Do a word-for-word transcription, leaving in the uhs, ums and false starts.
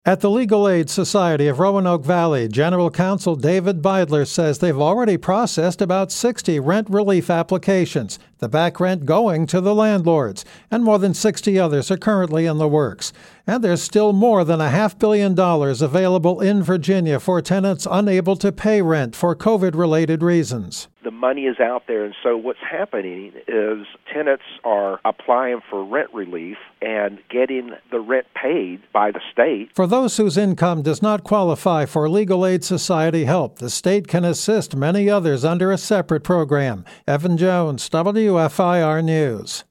At the Legal Aid Society of Roanoke Valley, General Counsel David Beidler says they've already processed about sixty rent relief applications, the back rent going to the landlords, and more than sixty others are currently in the works. And there's still more than a half billion dollars available in Virginia for tenants unable to pay rent for COVID-related reasons. The money is out there, and so what's happening is tenants are applying for rent relief and getting the rent paid by the state. For those whose income does not qualify for Legal Aid Society help, the state can assist many others under a separate program. Evan Jones, W F I R News.